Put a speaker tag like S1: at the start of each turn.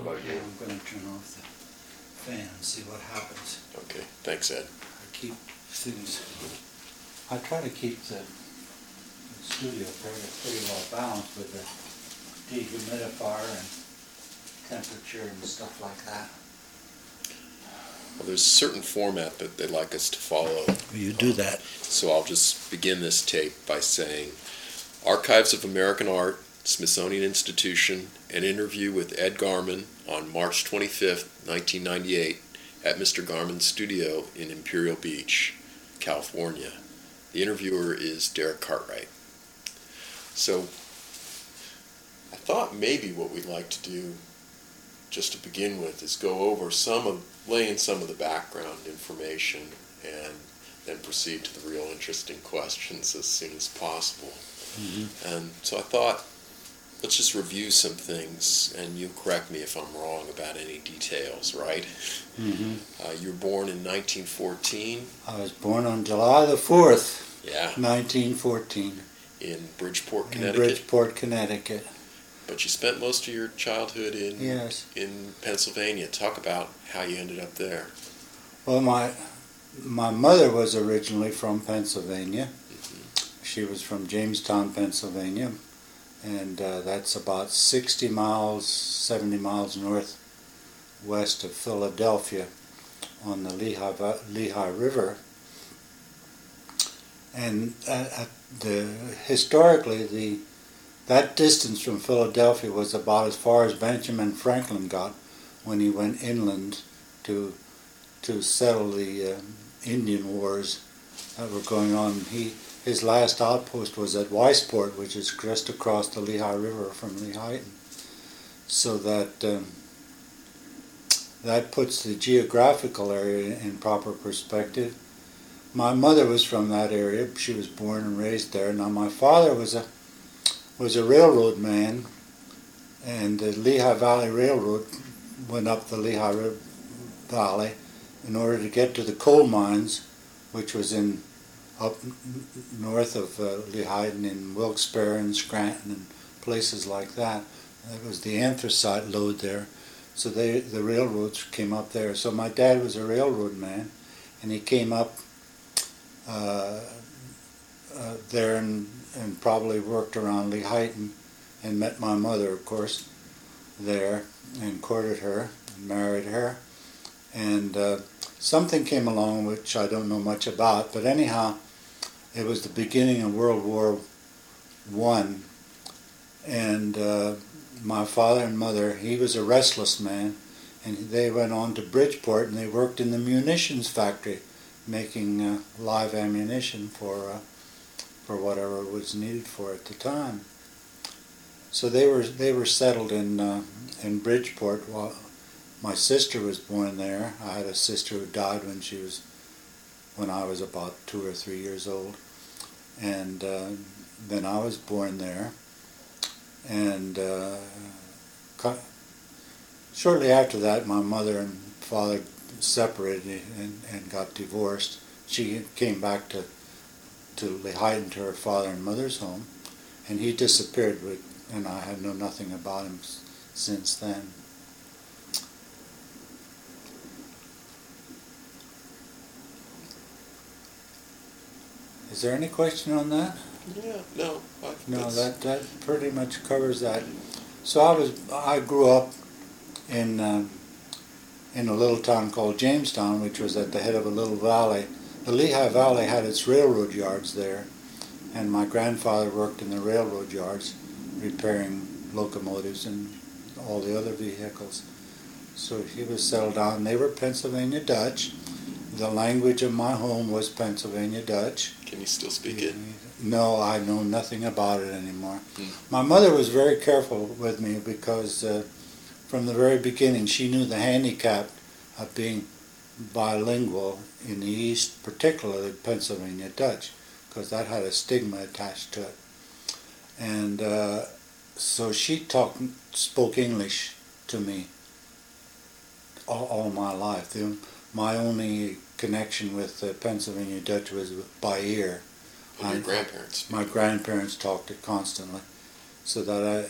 S1: How about you?
S2: I'm going to turn off the fan and see what happens.
S1: Okay, thanks, Ed.
S2: I keep things, I try to keep the studio pretty well balanced with the dehumidifier and temperature and stuff like that.
S1: Well, there's a certain format that they'd like us to follow.
S2: You do that.
S1: So I'll just begin this tape by saying, Archives of American Art, Smithsonian Institution, an interview with Ed Garman on March 25th, 1998, at Mr. Garman's studio in Imperial Beach, California. The interviewer is Derek Cartwright. So I thought maybe what we'd like to do, just to begin with, is go over lay in some of the background information and then proceed to the real interesting questions as soon as possible.
S2: Mm-hmm.
S1: And so I thought, let's just review some things, and you correct me if I'm wrong about any details, right?
S2: Mm-hmm.
S1: You were born in 1914.
S2: I was born on July the 4th,
S1: Yeah.
S2: 1914.
S1: In Bridgeport,
S2: In
S1: Connecticut.
S2: Bridgeport, Connecticut.
S1: But you spent most of your childhood
S2: Yes.
S1: in Pennsylvania. Talk about how you ended up there.
S2: Well, my mother was originally from Pennsylvania.
S1: Mm-hmm.
S2: She was from Jamestown, Pennsylvania, and that's about 60 miles, 70 miles northwest of Philadelphia on the Lehigh River. And historically, that distance from Philadelphia was about as far as Benjamin Franklin got when he went inland to settle the Indian wars that were going on. His last outpost was at Weissport, which is just across the Lehigh River from Lehighton. So that puts the geographical area in proper perspective. My mother was from that area. She was born and raised there. Now my father was a railroad man, and the Lehigh Valley Railroad went up the Lehigh Valley in order to get to the coal mines, which was up north of Lehighton in Wilkes-Barre and Scranton and places like that. That was the anthracite lode there. So the railroads came up there. So my dad was a railroad man, and he came up there and probably worked around Lehighton and met my mother, of course, there, and courted her and married her. And something came along which I don't know much about, but anyhow, it was the beginning of World War I, and my father and mother, he was a restless man, and they went on to Bridgeport, and they worked in the munitions factory, making live ammunition for whatever was needed for at the time. So they were settled in Bridgeport. While my sister was born there. I had a sister who died when I was about 2 or 3 years old, and then I was born there. And shortly after that, my mother and father separated and got divorced. She came back to Lehighton, to her father and mother's home, and he disappeared, and I had known nothing about him since then. Is there any question on that?
S1: Yeah, no.
S2: No, that pretty much covers that. So I grew up in a little town called Jamestown, which was at the head of a little valley. The Lehigh Valley had its railroad yards there, and my grandfather worked in the railroad yards, repairing locomotives and all the other vehicles. So he was settled down. They were Pennsylvania Dutch. The language of my home was Pennsylvania Dutch.
S1: Can you still speak it?
S2: No, I know nothing about it anymore. My mother was very careful with me because from the very beginning she knew the handicap of being bilingual in the East, particularly Pennsylvania Dutch, because that had a stigma attached to it. And so she spoke English to me all my life. My only connection with Pennsylvania Dutch was by ear.
S1: And your grandparents?
S2: My grandparents talked it constantly, so that